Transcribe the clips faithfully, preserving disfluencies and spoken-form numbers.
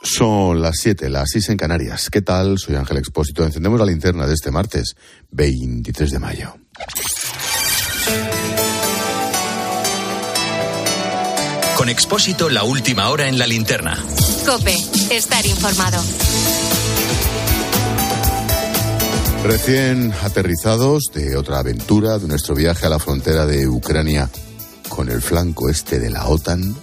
Son las siete, las seis en Canarias. ¿Qué tal? Soy Ángel Expósito. Encendemos la linterna de este martes, veintitrés de mayo. Con Expósito, la última hora en la linterna. COPE, estar informado. Recién aterrizados de otra aventura, de nuestro viaje a la frontera de Ucrania con el flanco este de la OTAN,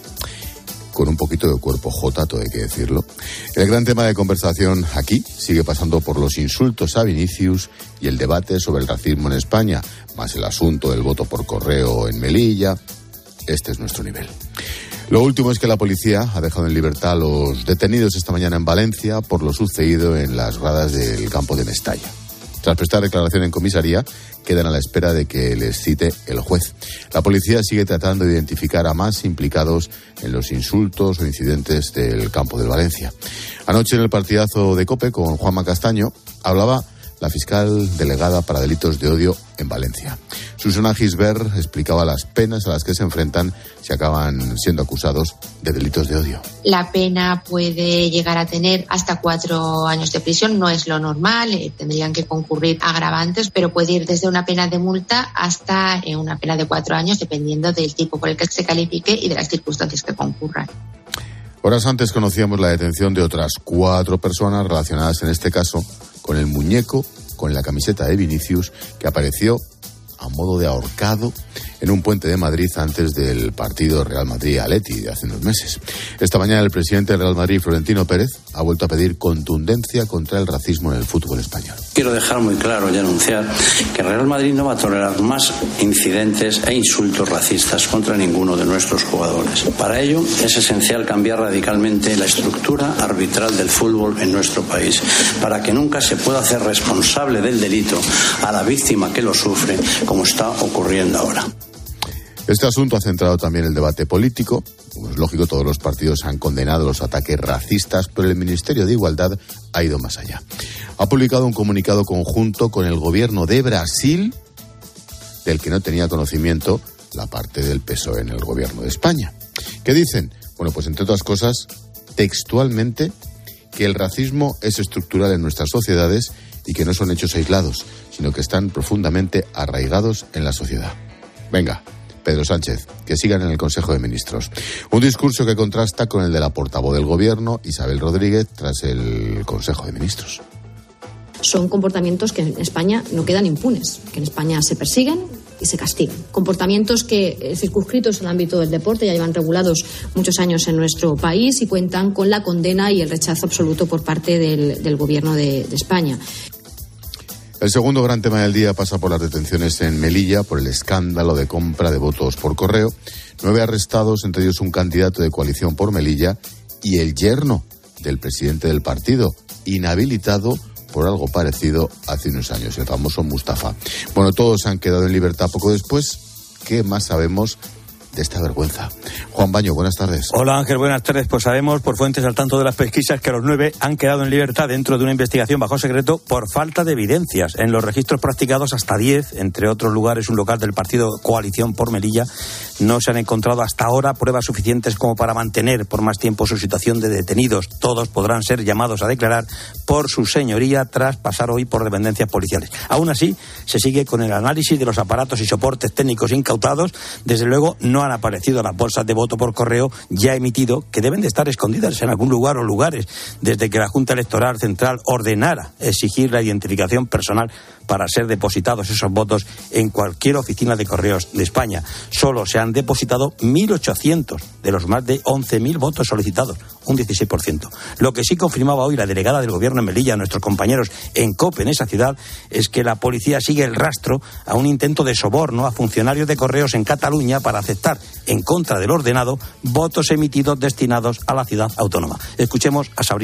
con un poquito de cuerpo J, todo hay que decirlo. El gran tema de conversación aquí sigue pasando por los insultos a Vinicius y el debate sobre el racismo en España, más el asunto del voto por correo en Melilla. Este es nuestro nivel. Lo último es que la policía ha dejado en libertad a los detenidos esta mañana en Valencia por lo sucedido en las gradas del campo de Mestalla. Tras prestar declaración en comisaría, quedan a la espera de que les cite el juez. La policía sigue tratando de identificar a más implicados en los insultos o incidentes del campo de Valencia. Anoche en el partidazo de COPE con Juanma Castaño hablaba la fiscal delegada para delitos de odio en Valencia. Susana Gisbert explicaba las penas a las que se enfrentan si acaban siendo acusados de delitos de odio. La pena puede llegar a tener hasta cuatro años de prisión, no es lo normal, eh, tendrían que concurrir agravantes, pero puede ir desde una pena de multa hasta eh, una pena de cuatro años, dependiendo del tipo por el que se califique y de las circunstancias que concurran. Horas antes conocíamos la detención de otras cuatro personas relacionadas en este caso con el muñeco con la camiseta de Vinicius que apareció a modo de ahorcado en un puente de Madrid antes del partido Real Madrid-Atleti de hace unos meses. Esta mañana el presidente del Real Madrid, Florentino Pérez, ha vuelto a pedir contundencia contra el racismo en el fútbol español. Quiero dejar muy claro y anunciar que el Real Madrid no va a tolerar más incidentes e insultos racistas contra ninguno de nuestros jugadores. Para ello es esencial cambiar radicalmente la estructura arbitral del fútbol en nuestro país, para que nunca se pueda hacer responsable del delito a la víctima que lo sufre, como está ocurriendo ahora. Este asunto ha centrado también el debate político. Como es lógico, todos los partidos han condenado los ataques racistas, pero el Ministerio de Igualdad ha ido más allá. Ha publicado un comunicado conjunto con el gobierno de Brasil, del que no tenía conocimiento la parte del P S O E en el gobierno de España. ¿Qué dicen? Bueno, pues entre otras cosas, textualmente, que el racismo es estructural en nuestras sociedades y que no son hechos aislados, sino que están profundamente arraigados en la sociedad. Venga, Pedro Sánchez, que sigan en el Consejo de Ministros. Un discurso que contrasta con el de la portavoz del Gobierno, Isabel Rodríguez, tras el Consejo de Ministros. Son comportamientos que en España no quedan impunes, que en España se persiguen y se castigan. Comportamientos que, circunscritos al ámbito del deporte, ya llevan regulados muchos años en nuestro país y cuentan con la condena y el rechazo absoluto por parte del, del Gobierno de, de España. El segundo gran tema del día pasa por las detenciones en Melilla por el escándalo de compra de votos por correo. Nueve arrestados, entre ellos un candidato de Coalición por Melilla y el yerno del presidente del partido, inhabilitado por algo parecido hace unos años, el famoso Mustafa. Bueno, todos han quedado en libertad poco después. ¿Qué más sabemos de esta vergüenza? Juan Baño, buenas tardes. Hola Ángel, buenas tardes. Pues sabemos por fuentes al tanto de las pesquisas que los nueve han quedado en libertad dentro de una investigación bajo secreto por falta de evidencias. En los registros practicados hasta diez, entre otros lugares un local del partido Coalición por Melilla, no se han encontrado hasta ahora pruebas suficientes como para mantener por más tiempo su situación de detenidos. Todos podrán ser llamados a declarar por su señoría tras pasar hoy por dependencias policiales. Aún así, se sigue con el análisis de los aparatos y soportes técnicos incautados. Desde luego, no han aparecido las bolsas de voto por correo ya emitido, que deben de estar escondidas en algún lugar o lugares, desde que la Junta Electoral Central ordenara exigir la identificación personal para ser depositados esos votos en cualquier oficina de correos de España. Solo se han depositado mil ochocientos de los más de once mil votos solicitados, un dieciséis por ciento. Lo que sí confirmaba hoy la delegada del Gobierno en Melilla, nuestros compañeros en COPE en esa ciudad, es que la policía sigue el rastro a un intento de soborno a funcionarios de correos en Cataluña para aceptar, en contra del ordenado, votos emitidos destinados a la ciudad autónoma. Escuchemos a Sabrina Mo.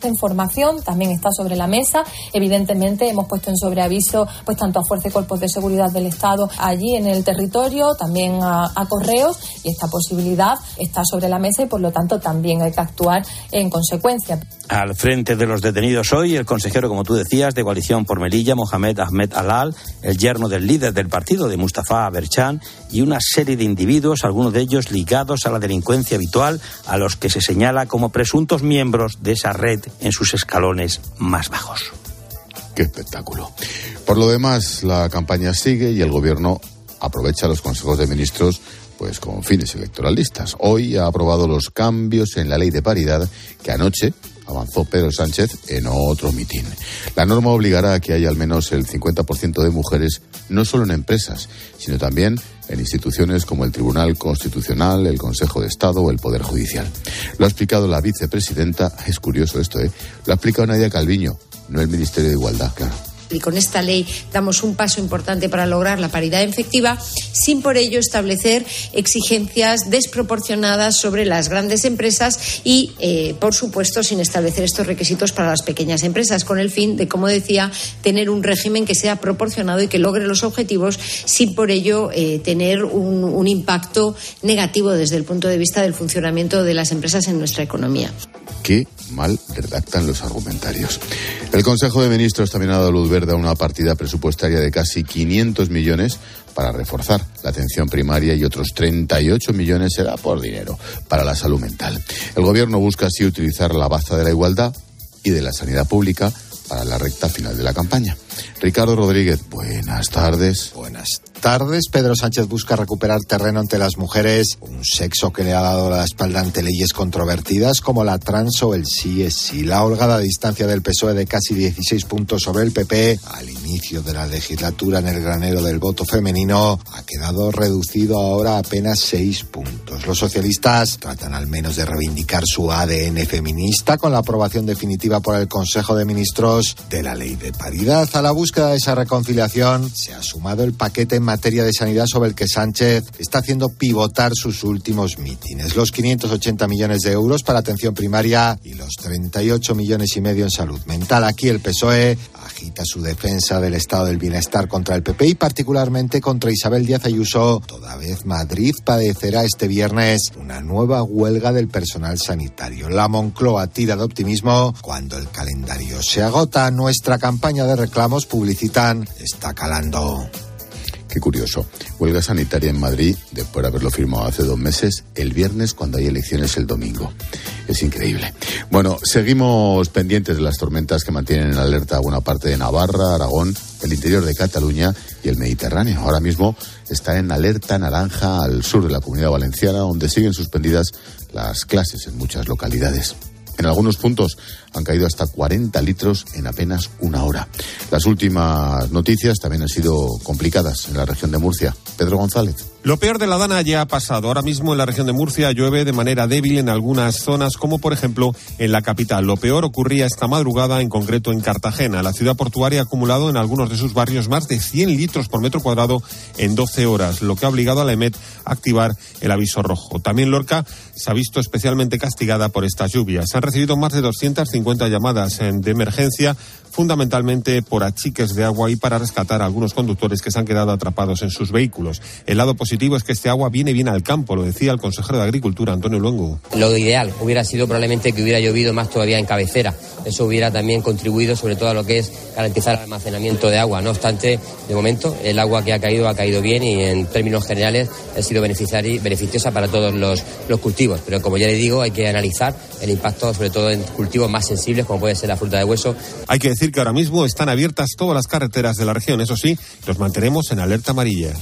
Esta información también está sobre la mesa. Evidentemente hemos puesto en sobreaviso pues tanto a Fuerza y Cuerpos de Seguridad del Estado allí en el territorio, también a, a Correos, y esta posibilidad está sobre la mesa y por lo tanto también hay que actuar en consecuencia. Al frente de los detenidos hoy, el consejero, como tú decías, de Coalición por Melilla, Mohamed Ahmed Alal, el yerno del líder del partido, de Mustafa Berchan, y una serie de individuos, algunos de ellos ligados a la delincuencia habitual, a los que se señala como presuntos miembros de esa red en sus escalones más bajos. ¡Qué espectáculo! Por lo demás, la campaña sigue y el gobierno aprovecha los consejos de ministros pues con fines electoralistas. Hoy ha aprobado los cambios en la ley de paridad que anoche avanzó Pedro Sánchez en otro mitin. La norma obligará a que haya al menos el cincuenta por ciento de mujeres, no solo en empresas, sino también en instituciones como el Tribunal Constitucional, el Consejo de Estado o el Poder Judicial. Lo ha explicado la vicepresidenta, es curioso esto, ¿eh? Lo ha explicado Nadia Calviño, no el Ministerio de Igualdad, claro. Y con esta ley damos un paso importante para lograr la paridad efectiva, sin por ello establecer exigencias desproporcionadas sobre las grandes empresas y, eh, por supuesto, sin establecer estos requisitos para las pequeñas empresas, con el fin de, como decía, tener un régimen que sea proporcionado y que logre los objetivos, sin por ello eh, tener un, un impacto negativo desde el punto de vista del funcionamiento de las empresas en nuestra economía. Qué mal redactan los argumentarios. El Consejo de Ministros también ha dado luz verde a una partida presupuestaria de casi quinientos millones para reforzar la atención primaria y otros treinta y ocho millones será por dinero para la salud mental. El Gobierno busca así utilizar la baza de la igualdad y de la sanidad pública para la recta final de la campaña. Ricardo Rodríguez, buenas tardes. Buenas tardes. Pedro Sánchez busca recuperar terreno ante las mujeres, un sexo que le ha dado la espalda ante leyes controvertidas como la trans o el sí es sí. La holgada distancia del P S O E de casi dieciséis puntos sobre el P P al inicio de la legislatura en el granero del voto femenino ha quedado reducido ahora a apenas seis puntos. Los socialistas tratan al menos de reivindicar su A D N feminista con la aprobación definitiva por el Consejo de Ministros de la Ley de Paridad. A la búsqueda de esa reconciliación se ha sumado el paquete en materia de sanidad sobre el que Sánchez está haciendo pivotar sus últimos mítines. Los quinientos ochenta millones de euros para atención primaria y los treinta y ocho millones y medio en salud mental. Aquí el P S O E agita su defensa del estado del bienestar contra el P P y particularmente contra Isabel Díaz Ayuso. Toda vez Madrid padecerá este viernes una nueva huelga del personal sanitario. La Moncloa tira de optimismo cuando el calendario se agota. Nuestra campaña de reclamos, publicitan, está calando. Qué curioso. Huelga sanitaria en Madrid, después de haberlo firmado hace dos meses, el viernes cuando hay elecciones el domingo. Es increíble. Bueno, seguimos pendientes de las tormentas que mantienen en alerta buena parte de Navarra, Aragón, el interior de Cataluña y el Mediterráneo. Ahora mismo está en alerta naranja al sur de la Comunidad Valenciana, donde siguen suspendidas las clases en muchas localidades. En algunos puntos han caído hasta cuarenta litros en apenas una hora. Las últimas noticias también han sido complicadas en la región de Murcia. Pedro González. Lo peor de la dana ya ha pasado. Ahora mismo en la región de Murcia llueve de manera débil en algunas zonas, como por ejemplo en la capital. Lo peor ocurría esta madrugada, en concreto en Cartagena. La ciudad portuaria ha acumulado en algunos de sus barrios más de cien litros por metro cuadrado en doce horas, lo que ha obligado a la EMET a activar el aviso rojo. También Lorca se ha visto especialmente castigada por estas lluvias. Se han recibido más de doscientas cincuenta llamadas de emergencia, fundamentalmente por achiques de agua y para rescatar a algunos conductores que se han quedado atrapados en sus vehículos. El lado positivo es que este agua viene bien al campo, lo decía el consejero de Agricultura, Antonio Luengo. Lo ideal hubiera sido probablemente que hubiera llovido más todavía en cabecera. Eso hubiera también contribuido sobre todo a lo que es garantizar el almacenamiento de agua. No obstante, de momento, el agua que ha caído ha caído bien y en términos generales ha sido beneficiosa para todos los, los cultivos. Pero como ya le digo, hay que analizar el impacto sobre todo en cultivos más sensibles como puede ser la fruta de hueso. Hay que decir que ahora mismo están abiertas todas las carreteras de la región. Eso sí, los mantenemos en alerta amarilla.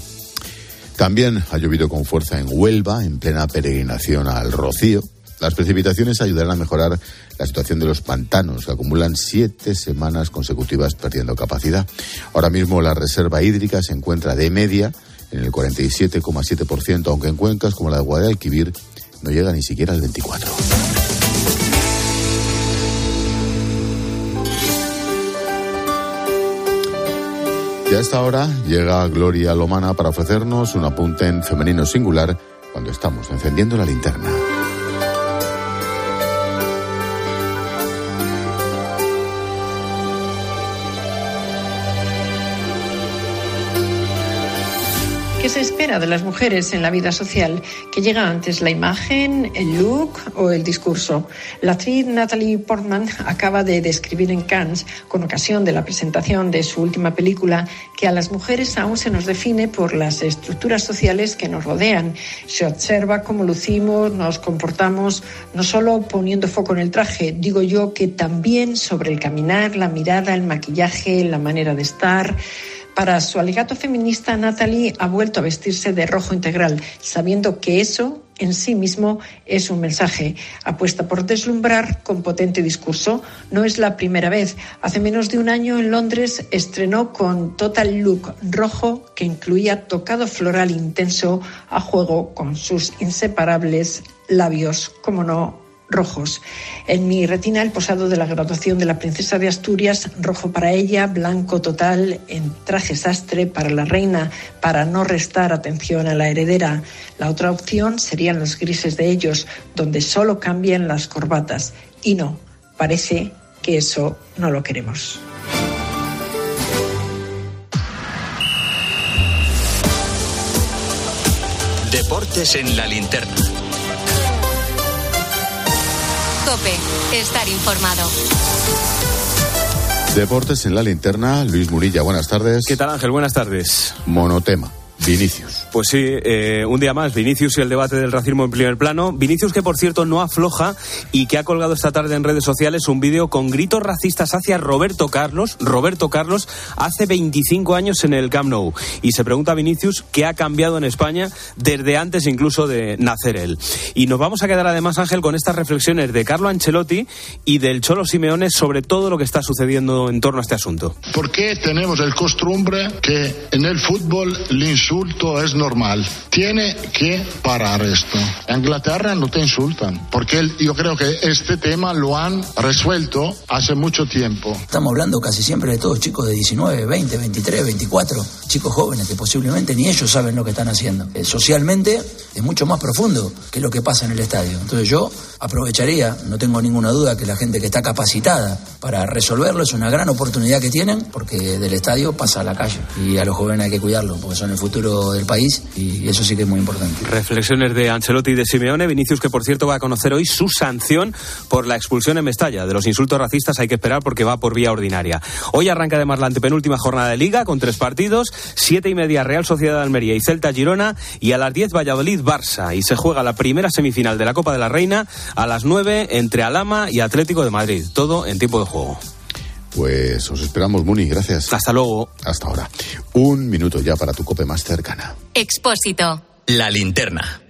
También ha llovido con fuerza en Huelva, en plena peregrinación al Rocío. Las precipitaciones ayudarán a mejorar la situación de los pantanos, que acumulan siete semanas consecutivas perdiendo capacidad. Ahora mismo la reserva hídrica se encuentra de media en el cuarenta y siete coma siete por ciento, aunque en cuencas como la de Guadalquivir no llega ni siquiera al veinticuatro por ciento. Y a esta hora llega Gloria Lomana para ofrecernos un apunte en femenino singular cuando estamos encendiendo la linterna. ¿Qué se espera de las mujeres en la vida social? ¿Qué llega antes, la imagen, el look o el discurso? La actriz Natalie Portman acaba de describir en Cannes, con ocasión de la presentación de su última película, que a las mujeres aún se nos define por las estructuras sociales que nos rodean. Se observa cómo lucimos, nos comportamos, no solo poniendo foco en el traje, digo yo que también sobre el caminar, la mirada, el maquillaje, la manera de estar. Para su alegato feminista, Natalie ha vuelto a vestirse de rojo integral, sabiendo que eso en sí mismo es un mensaje. Apuesta por deslumbrar con potente discurso. No es la primera vez. Hace menos de un año en Londres estrenó con Total Look rojo, que incluía tocado floral intenso a juego con sus inseparables labios, como no, rojos. En mi retina, el posado de la graduación de la princesa de Asturias, rojo para ella, blanco total, en traje sastre para la reina, para no restar atención a la heredera. La otra opción serían los grises de ellos, donde solo cambian las corbatas. Y no, parece que eso no lo queremos. Deportes en la linterna. COPE, estar informado. Deportes en la linterna, Luis Murilla, buenas tardes. ¿Qué tal, Ángel? Buenas tardes. Monotema, Vinicius. Pues sí, eh, un día más, Vinicius y el debate del racismo en primer plano. Vinicius, que por cierto no afloja y que ha colgado esta tarde en redes sociales un vídeo con gritos racistas hacia Roberto Carlos, Roberto Carlos, hace veinticinco años en el Camp Nou. Y se pregunta a Vinicius qué ha cambiado en España desde antes incluso de nacer él. Y nos vamos a quedar además, Ángel, con estas reflexiones de Carlo Ancelotti y del Cholo Simeone sobre todo lo que está sucediendo en torno a este asunto. ¿Por qué tenemos el costumbre que en el fútbol el insulto es normal? Tiene que parar esto. En Inglaterra no te insultan, porque yo creo que este tema lo han resuelto hace mucho tiempo. Estamos hablando casi siempre de todos chicos de diecinueve, veinte, veintitrés, veinticuatro, chicos jóvenes que posiblemente ni ellos saben lo que están haciendo. Eh, socialmente es mucho más profundo que lo que pasa en el estadio. Entonces yo aprovecharía, no tengo ninguna duda que la gente que está capacitada para resolverlo es una gran oportunidad que tienen, porque del estadio pasa a la calle y a los jóvenes hay que cuidarlo porque son el futuro del país y eso sí que es muy importante. Reflexiones de Ancelotti y de Simeone. Vinicius, que por cierto va a conocer hoy su sanción por la expulsión en Mestalla. De los insultos racistas hay que esperar porque va por vía ordinaria. Hoy arranca además la antepenúltima jornada de Liga con tres partidos, siete y media Real Sociedad de Almería y Celta Girona, y a las diez Valladolid Barça, y se juega la primera semifinal de la Copa de la Reina a las nueve entre Alhama y Atlético de Madrid, todo en tiempo de juego. Pues os esperamos, Muni, gracias. Hasta luego. Hasta ahora. Un minuto ya para tu COPE más cercana. Expósito. La linterna.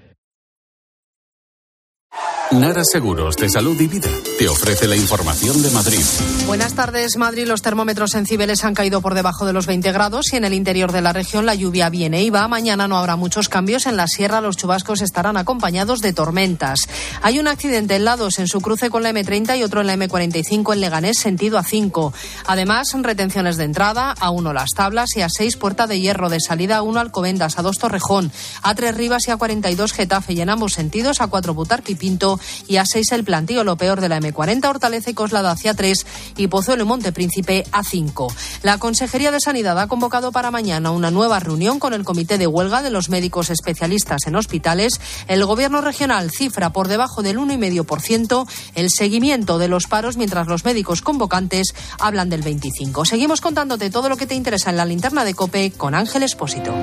Nara Seguros de Salud y Vida te ofrece la información de Madrid. Buenas tardes, Madrid. Los termómetros en Cibeles han caído por debajo de los veinte grados y en el interior de la región la lluvia viene y va. Mañana no habrá muchos cambios. En la sierra los chubascos estarán acompañados de tormentas. Hay un accidente en Lados en su cruce con la eme treinta y otro en la eme cuarenta y cinco en Leganés sentido A cinco. Además, retenciones de entrada, A uno Las Tablas y A seis Puerta de Hierro, de salida A uno Alcobendas, A dos Torrejón, A tres Rivas y A cuarenta y dos Getafe, y en ambos sentidos A cuatro Butarque y Pinto y A seis El Plantío. Lo peor de la eme cuarenta, Hortaleza y Coslada hacia tres y Pozuelo y Montepríncipe A cinco. La Consejería de Sanidad ha convocado para mañana una nueva reunión con el Comité de Huelga de los médicos especialistas en hospitales. El Gobierno regional cifra por debajo del uno coma cinco por ciento el seguimiento de los paros, mientras los médicos convocantes hablan del veinticinco por ciento. Seguimos contándote todo lo que te interesa en la linterna de COPE con Ángel Expósito.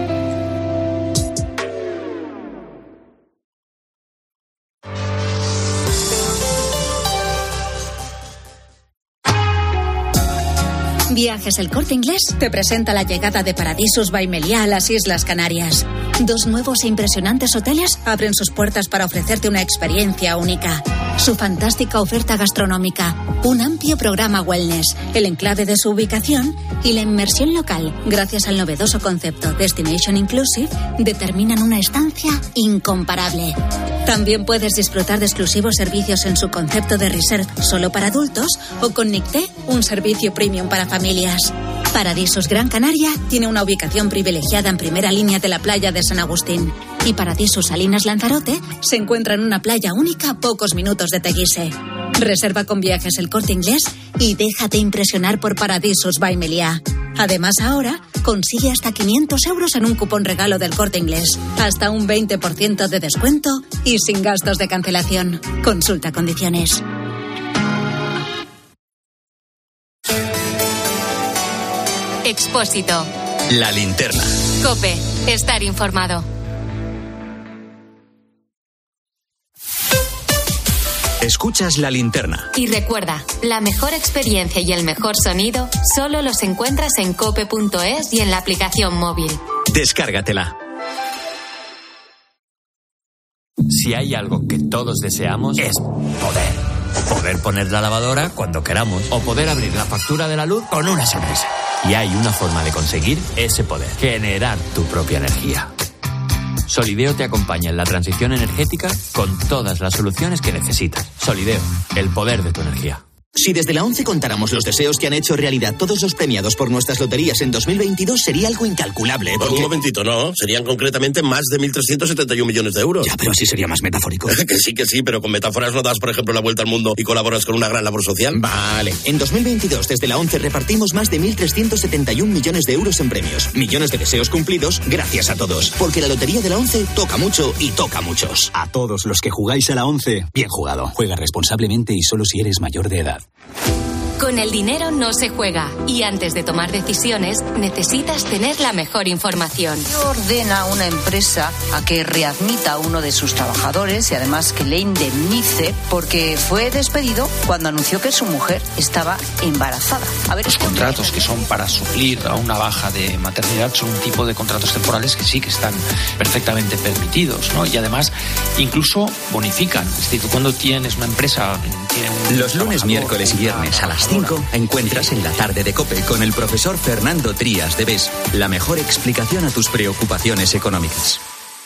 Viajes El Corte Inglés te presenta la llegada de Paradisus by Meliá a las Islas Canarias. Dos nuevos e impresionantes hoteles abren sus puertas para ofrecerte una experiencia única. Su fantástica oferta gastronómica, un amplio programa wellness, el enclave de su ubicación y la inmersión local, gracias al novedoso concepto Destination Inclusive, determinan una estancia incomparable. También puedes disfrutar de exclusivos servicios en su concepto de reserve solo para adultos o con Nicté, un servicio premium para familias. Paradisus Gran Canaria tiene una ubicación privilegiada en primera línea de la playa de San Agustín. Y Paradisus Salinas Lanzarote se encuentra en una playa única a pocos minutos de Teguise. Reserva con Viajes El Corte Inglés y déjate impresionar por Paradisus by Meliá. Además, ahora consigue hasta quinientos euros en un cupón regalo del Corte Inglés, hasta un veinte por ciento de descuento y sin gastos de cancelación. Consulta condiciones. Expósito. La linterna. COPE. Estar informado. Escuchas La Linterna. Y recuerda, la mejor experiencia y el mejor sonido solo los encuentras en cope punto es y en la aplicación móvil. Descárgatela. Si hay algo que todos deseamos es poder. Poder poner la lavadora cuando queramos o poder abrir la factura de la luz con una sonrisa. Y hay una forma de conseguir ese poder. Generar tu propia energía. Solideo te acompaña en la transición energética con todas las soluciones que necesitas. Solideo, el poder de tu energía. Si desde la ONCE contáramos los deseos que han hecho realidad todos los premiados por nuestras loterías en dos mil veintidós, sería algo incalculable. Porque... Un momentito, no. Serían concretamente más de mil trescientos setenta y un millones de euros. Ya, pero así sería más metafórico. Que sí, que sí, pero con metáforas no das, por ejemplo, la vuelta al mundo y colaboras con una gran labor social. Vale. En dos mil veintidós, desde la ONCE, repartimos más de mil trescientos setenta y un millones de euros en premios. Millones de deseos cumplidos gracias a todos. Porque la lotería de la ONCE toca mucho y toca a muchos. A todos los que jugáis a la ONCE, bien jugado. Juega responsablemente y solo si eres mayor de edad. Con el dinero no se juega y antes de tomar decisiones necesitas tener la mejor información. Ordena a una empresa a que readmita a uno de sus trabajadores y además que le indemnice porque fue despedido cuando anunció que su mujer estaba embarazada. A ver, los contratos que son para suplir a una baja de maternidad son un tipo de contratos temporales que sí que están perfectamente permitidos, ¿no? Y además incluso bonifican. Es decir, cuando tienes una empresa... Tiene un Los lunes, miércoles y viernes a las cinco encuentras en la tarde de COPE con el profesor Fernando Trías de B E S la mejor explicación a tus preocupaciones económicas.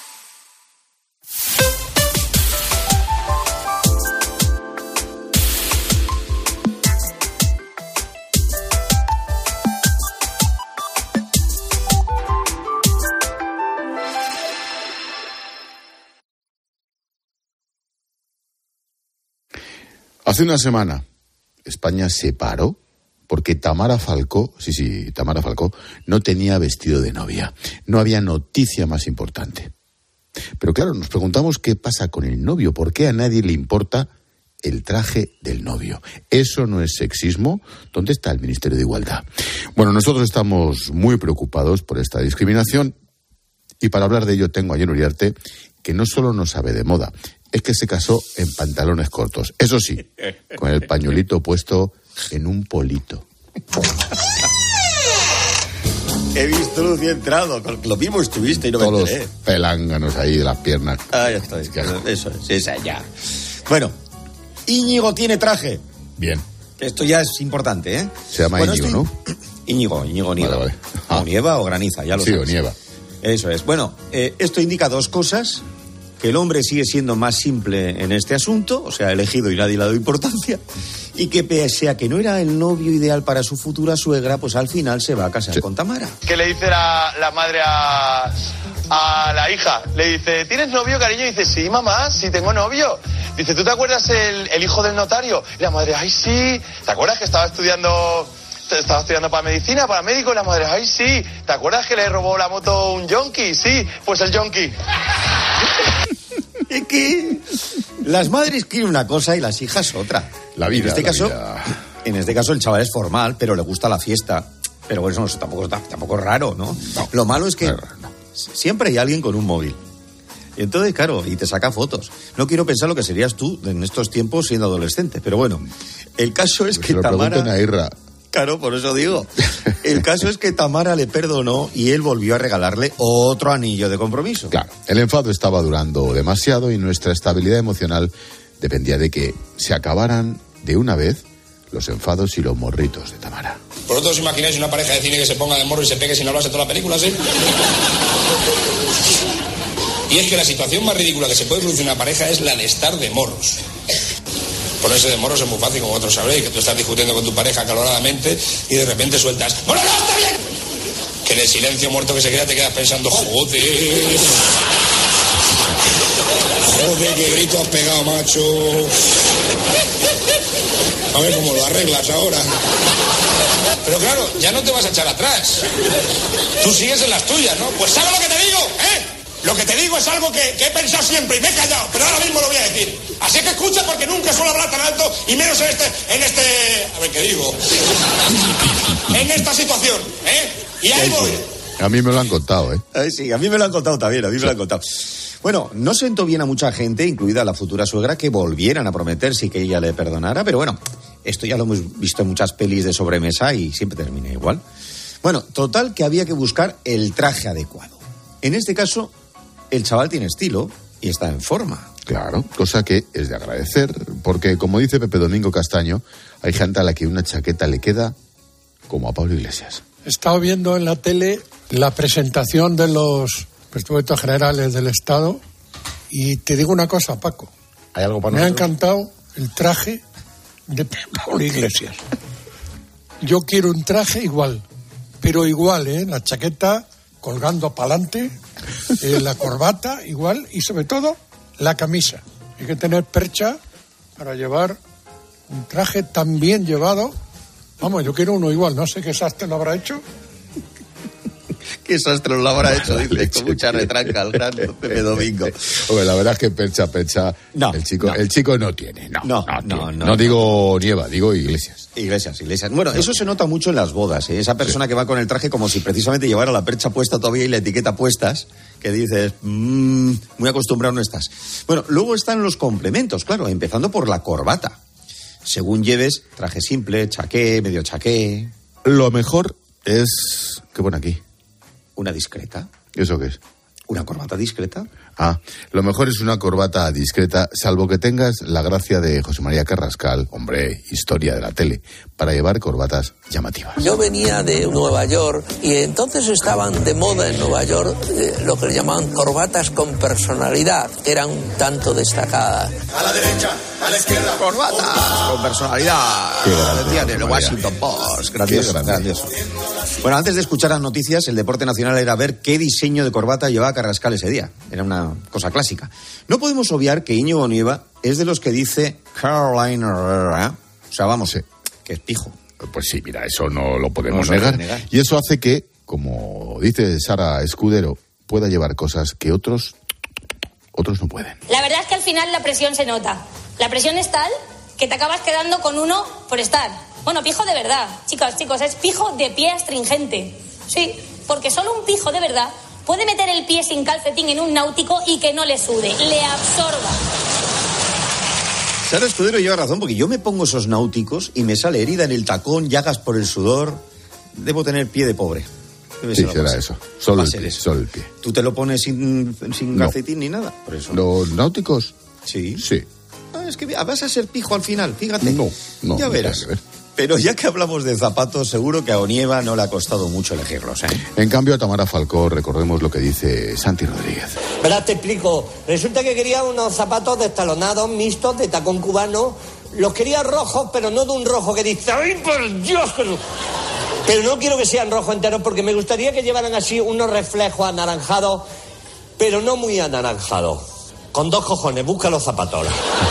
Hace una semana España se paró porque Tamara Falcó, sí, sí, Tamara Falcó, no tenía vestido de novia. No había noticia más importante. Pero claro, nos preguntamos qué pasa con el novio, por qué a nadie le importa el traje del novio. ¿Eso no es sexismo? ¿Dónde está el Ministerio de Igualdad? Bueno, nosotros estamos muy preocupados por esta discriminación y para hablar de ello tengo a Jen Uriarte, que no solo no sabe de moda, es que se casó en pantalones cortos. Eso sí, con el pañuelito puesto en un polito. He visto luz y he entrado. Lo mismo estuviste y no me Todos enteré. los pelánganos ahí de las piernas. Ah, ya está. Eso es, esa ya. Bueno, Íñigo tiene traje. Bien. Esto ya es importante, ¿eh? Se llama bueno, Íñigo, estoy... ¿no? Íñigo, Íñigo Nieva. Vale, vale. Ah. O nieva o graniza, ya lo sí, sabes. Sí, o nieva. Eso es. Bueno, eh, esto indica dos cosas. Que el hombre sigue siendo más simple en este asunto, o sea, elegido y nadie le ha dado importancia, y que pese a que no era el novio ideal para su futura suegra, pues al final se va a casar sí. con Tamara. ¿Qué le dice la, la madre a, a la hija? Le dice, ¿tienes novio, cariño? Y dice, sí, mamá, sí tengo novio. Dice, ¿tú te acuerdas el, el hijo del notario? Y la madre, ay, sí. ¿Te acuerdas que estaba estudiando... Estaba estudiando para medicina, para médico? Y la madre, ay, sí. ¿Te acuerdas que le robó la moto un yonki? Sí, pues el yonki. Es que las madres quieren una cosa y las hijas otra. La vida, en este la caso, vida. En este caso el chaval es formal, pero le gusta la fiesta. Pero bueno, eso tampoco, tampoco es raro, ¿no? no Lo malo es que no, no. siempre hay alguien con un móvil. Y entonces, claro, y te saca fotos. No quiero pensar lo que serías tú en estos tiempos siendo adolescente. Pero bueno, el caso es pues que lo Tamara... a Irra. Claro, por eso digo. El caso es que Tamara le perdonó y él volvió a regalarle otro anillo de compromiso. Claro, el enfado estaba durando demasiado y nuestra estabilidad emocional dependía de que se acabaran de una vez los enfados y los morritos de Tamara. ¿Vosotros os imagináis una pareja de cine que se ponga de morro y se pegue sin hablarse toda la película, sí? Y es que la situación más ridícula que se puede producir en una pareja es la de estar de morros. Ponerse de morros es muy fácil, como vosotros sabréis, que tú estás discutiendo con tu pareja acaloradamente y de repente sueltas ¡bueno, no, está bien! Que en el silencio muerto que se queda te quedas pensando ¡joder! ¡Joder, qué grito has pegado, macho! A ver cómo lo arreglas ahora. Pero claro, ya no te vas a echar atrás. Tú sigues en las tuyas, ¿no? Pues ¿sabes lo que te digo? ¿Eh? Lo que te digo es algo que, que he pensado siempre y me he callado, pero ahora mismo lo voy a decir. Así que escucha, porque nunca suelo hablar tan alto y menos en este... En este... A ver, ¿qué digo? En esta situación, ¿eh? Y ahí voy. A mí me lo han contado, ¿eh? Ay, sí, a mí me lo han contado también, a mí me lo han contado. Bueno, no sentó bien a mucha gente, incluida la futura suegra, que volvieran a prometerse y que ella le perdonara, pero bueno, esto ya lo hemos visto en muchas pelis de sobremesa y siempre termina igual. Bueno, total que había que buscar el traje adecuado. En este caso, el chaval tiene estilo y está en forma. Claro, cosa que es de agradecer, porque como dice Pepe Domingo Castaño, hay gente a la que una chaqueta le queda como a Pablo Iglesias. He estado viendo en la tele la presentación de los presupuestos generales del Estado y te digo una cosa, Paco. ¿Hay algo para Me nosotros? ha encantado el traje de Pablo Iglesias. Yo quiero un traje igual, pero igual, ¿eh? La chaqueta colgando para adelante, eh, la corbata igual y sobre todo la camisa. Hay que tener percha para llevar un traje tan bien llevado. Vamos, yo quiero uno igual, no sé qué sastre lo habrá hecho. ¿Qué sastre lo habrá hecho? Dice, con mucha retranca el gran Pepe Domingo. Hombre, la verdad es que percha, percha, no, el chico, no. el chico no tiene, no, no, no, no, tiene. no, no digo Nieva, digo Iglesias. Iglesias, Iglesias. Bueno, eso se nota mucho en las bodas, ¿eh? Esa persona sí. que va con el traje como si precisamente llevara la percha puesta todavía y la etiqueta puestas, que dices, mmm, muy acostumbrado no estás. Bueno, luego están los complementos, claro, empezando por la corbata. Según lleves, traje simple, chaqué, medio chaqué. Lo mejor es... ¿Qué pone aquí? Una discreta. ¿Eso qué es? ¿Una corbata discreta? Ah, lo mejor es una corbata discreta, salvo que tengas la gracia de José María Carrascal, hombre, historia de la tele, para llevar corbatas llamativas. Yo venía de Nueva York y entonces estaban de moda en Nueva York eh, lo que le llamaban corbatas con personalidad, que eran un tanto destacadas. A la derecha, a la izquierda. Corbatas con personalidad. Qué grande, decían en el Washington Post. Grandioso, grandioso. Bueno, antes de escuchar las noticias, el deporte nacional era ver qué diseño de corbata llevaba Carrascal ese día. Era una cosa clásica. No podemos obviar que Íñigo Nieva es de los que dice Carolina Herrera. O sea, vamos, eh, que es pijo. Pues sí, mira, eso no lo podemos no negar. negar. Y eso hace que, como dice Sara Escudero, pueda llevar cosas que otros, otros no pueden. La verdad es que al final la presión se nota. La presión es tal que te acabas quedando con uno por estar. Bueno, pijo de verdad. Chicos, chicos, es pijo de pie astringente. Sí, porque solo un pijo de verdad puede meter el pie sin calcetín en un náutico y que no le sude, le absorba. Sara Escudero lleva razón, porque yo me pongo esos náuticos y me sale herida en el tacón, llagas por el sudor. Debo tener pie de pobre. Debe Sí, ser será algo eso. así. Solo Va a el ser pie, eso. solo el pie. ¿Tú te lo pones sin, sin No. calcetín ni nada? Por eso. ¿Los náuticos? Sí. Sí. Ah, es que vas a ser pijo al final, fíjate. No, no. Ya no verás. tiene que ver. Pero ya que hablamos de zapatos, seguro que a Onieva no le ha costado mucho elegirlos, ¿eh? En cambio, a Tamara Falcó, recordemos lo que dice Santi Rodríguez. Verás, te explico. Resulta que quería unos zapatos destalonados, mixtos, de tacón cubano. Los quería rojos, pero no de un rojo que dice, ¡ay, por Dios! Que... Pero no quiero que sean rojos enteros, porque me gustaría que llevaran así unos reflejos anaranjados, pero no muy anaranjados. Con dos cojones, busca los zapatos.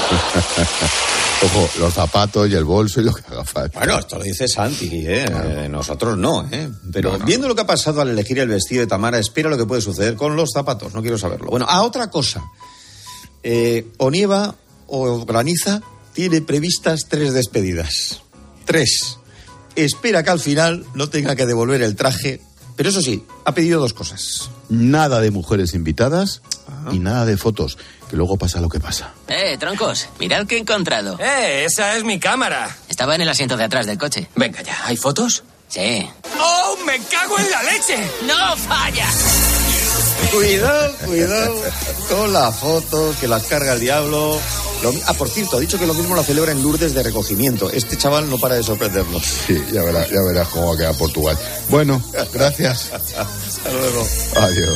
Ojo, los zapatos y el bolso y lo que haga falta. Bueno, esto lo dice Santi, ¿eh? Claro. Eh, nosotros no, ¿eh? Pero No, no, viendo lo que ha pasado al elegir el vestido de Tamara, espera lo que puede suceder con los zapatos. No quiero saberlo. Bueno, a otra cosa. Eh, Onieva o Graniza tiene previstas tres despedidas. Tres. Espera que al final no tenga que devolver el traje. Pero eso sí, ha pedido dos cosas. Nada de mujeres invitadas y nada de fotos, que luego pasa lo que pasa. Eh, troncos, mirad qué he encontrado. Eh, esa es mi cámara. Estaba en el asiento de atrás del coche. Venga ya, ¿hay fotos? Sí. ¡Oh, me cago en la leche! ¡No falla! Cuidado, cuidado con las fotos que las carga el diablo. Lo, ah, por cierto, ha dicho que lo mismo la celebra en Lourdes de recogimiento. Este chaval no para de sorprendernos. Sí, ya verás, ya verás cómo va a quedar Portugal. Bueno, gracias. Hasta luego. Adiós.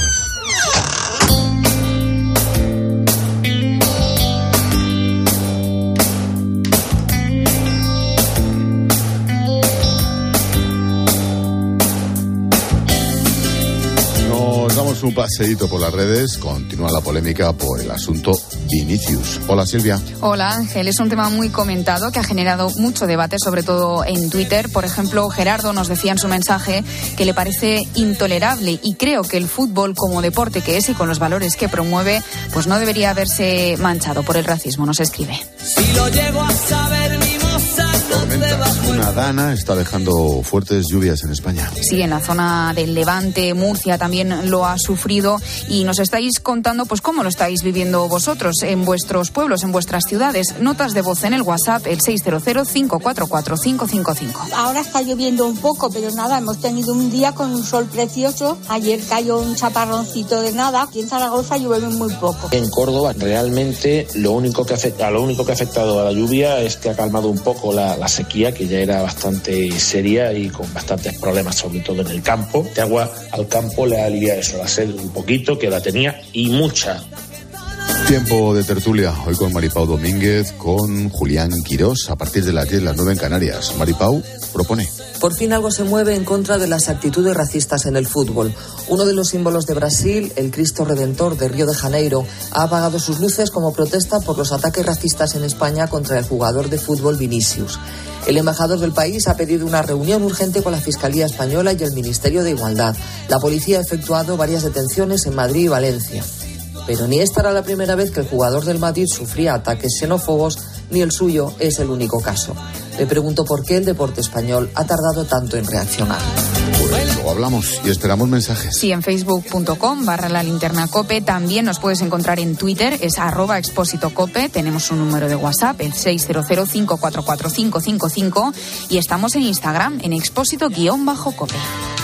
Nos damos un paseíto por las redes. Continúa la polémica por el asunto Vinicius. Hola, Silvia. Hola, Ángel. Es un tema muy comentado que ha generado mucho debate, sobre todo en Twitter. Por ejemplo, Gerardo nos decía en su mensaje que le parece intolerable y creo que el fútbol como deporte que es y con los valores que promueve, pues no debería haberse manchado por el racismo, nos escribe. Si lo llego a saber, mi moza, no te vas muy... Una dana está dejando fuertes lluvias en España. Sí, en la zona del Levante, Murcia también lo ha sufrido y nos estáis contando pues cómo lo estáis viviendo vosotros en vuestros pueblos, en vuestras ciudades. Notas de voz en el WhatsApp, el seis cero cero, cinco cuatro cuatro, cinco cinco cinco. Ahora está lloviendo un poco, pero nada, hemos tenido un día con un sol precioso. Ayer cayó un chaparroncito de nada. Aquí en Zaragoza llueve muy poco. En Córdoba realmente lo único que afecta, lo único que ha afectado a la lluvia es que ha calmado un poco la, la sequía, que ya era bastante seria y con bastantes problemas, sobre todo en el campo. De agua al campo le alivia eso, la sed un poquito, que la tenía, y mucha. Tiempo de tertulia, hoy con Maripau Domínguez, con Julián Quirós, a partir de las diez, las nueve en Canarias. Maripau propone. Por fin algo se mueve en contra de las actitudes racistas en el fútbol. Uno de los símbolos de Brasil, el Cristo Redentor de Río de Janeiro, ha apagado sus luces como protesta por los ataques racistas en España contra el jugador de fútbol Vinicius. El embajador del país ha pedido una reunión urgente con la Fiscalía Española y el Ministerio de Igualdad. La policía ha efectuado varias detenciones en Madrid y Valencia. Pero ni esta era la primera vez que el jugador del Madrid sufría ataques xenófobos, ni el suyo es el único caso. Le pregunto por qué el deporte español ha tardado tanto en reaccionar. Pues luego hablamos y esperamos mensajes. Sí, en facebook punto com barra la linterna cope. También nos puedes encontrar en Twitter, es arroba expósito cope. Tenemos un número de WhatsApp, el seis cero cero, cinco cuatro cuatro, cinco cinco cinco. Y estamos en Instagram, en expósito guión bajo cope.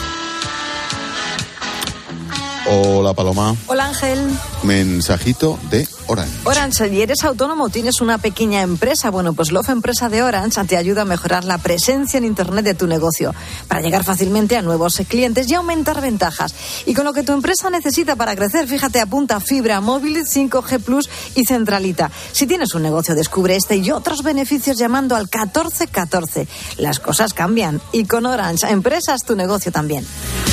Hola, Paloma. Hola, Ángel. Mensajito de Orange. Orange, y eres autónomo, tienes una pequeña empresa. Bueno, pues Love Empresa de Orange te ayuda a mejorar la presencia en Internet de tu negocio para llegar fácilmente a nuevos clientes y aumentar ventajas. Y con lo que tu empresa necesita para crecer, fíjate, apunta fibra móvil, cinco G plus y centralita. Si tienes un negocio, descubre este y otros beneficios llamando al catorce catorce. Las cosas cambian y con Orange Empresas tu negocio también.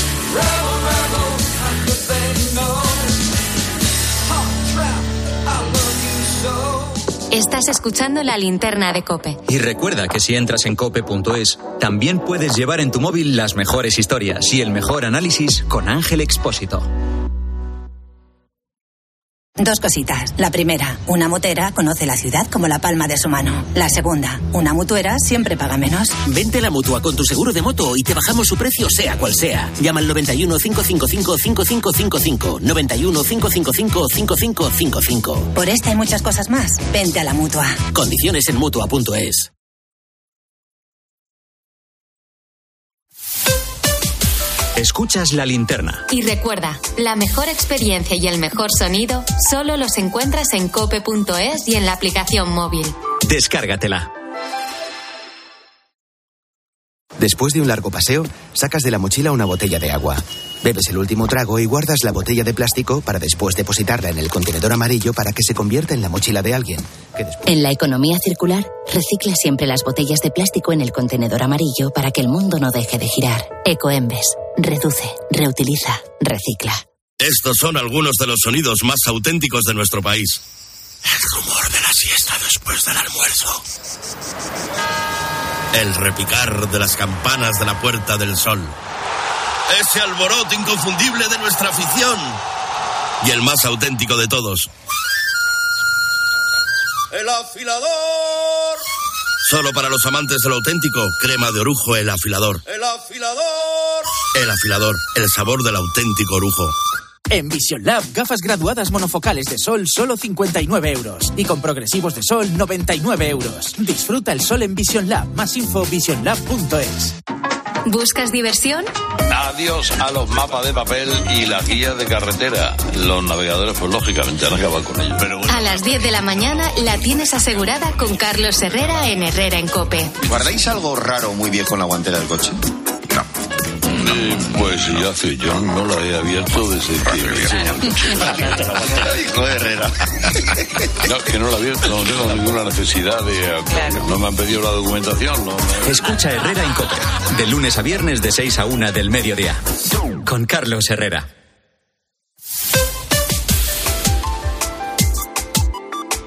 Estás escuchando La Linterna de COPE. Y recuerda que si entras en cope punto es, también puedes llevar en tu móvil las mejores historias y el mejor análisis con Ángel Expósito. Dos cositas. La primera, una motera conoce la ciudad como la palma de su mano. La segunda, una mutuera siempre paga menos. Vente a la Mutua con tu seguro de moto y te bajamos su precio sea cual sea. Llama al noventa y uno, cinco cinco cinco, cinco cinco cinco cinco. noventa y uno, cinco cinco cinco, cinco cinco cinco cinco. Por esta y muchas cosas más, vente a la Mutua. Condiciones en mutua punto es. Escuchas La Linterna. Y recuerda, la mejor experiencia y el mejor sonido solo los encuentras en cope punto es y en la aplicación móvil. Descárgatela. Después de un largo paseo, sacas de la mochila una botella de agua. Bebes el último trago y guardas la botella de plástico para después depositarla en el contenedor amarillo para que se convierta en la mochila de alguien. Que después... En la economía circular, recicla siempre las botellas de plástico en el contenedor amarillo para que el mundo no deje de girar. Ecoembes. Reduce, reutiliza, recicla. Estos son algunos de los sonidos más auténticos de nuestro país. El rumor de la siesta después del almuerzo. El repicar de las campanas de la Puerta del Sol. Ese alboroto inconfundible de nuestra afición. Y el más auténtico de todos. ¡El afilador! Solo para los amantes de lo auténtico, crema de orujo El Afilador. ¡El afilador! El Afilador, el sabor del auténtico orujo. En Vision Lab, gafas graduadas monofocales de sol, solo cincuenta y nueve euros. Y con progresivos de sol, noventa y nueve euros. Disfruta el sol en Vision Lab. Más info, vision lab punto es. ¿Buscas diversión? Adiós a los mapas de papel y las guías de carretera. Los navegadores, pues lógicamente, han acabado con ellos. Pero bueno. A las diez de la mañana la tienes asegurada con Carlos Herrera en Herrera en COPE. ¿Guardáis algo raro muy viejo en la guantera del coche? Eh, pues sí, hace, yo no la he abierto desde que... Hijo de Herrera. No, que no la he abierto, no tengo ninguna necesidad de... No me han pedido la documentación, ¿no? Escucha Herrera en COPE, de lunes a viernes de seis a una del mediodía, con Carlos Herrera.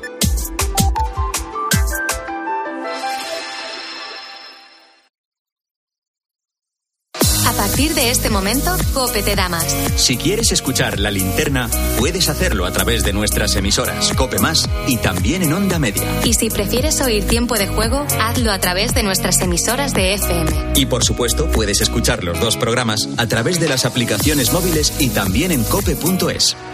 partir de este momento, COPE te da más. Si quieres escuchar La Linterna, puedes hacerlo a través de nuestras emisoras COPE Más y también en Onda Media. Y si prefieres oír Tiempo de Juego, hazlo a través de nuestras emisoras de F M. Y por supuesto, puedes escuchar los dos programas a través de las aplicaciones móviles y también en cope punto es.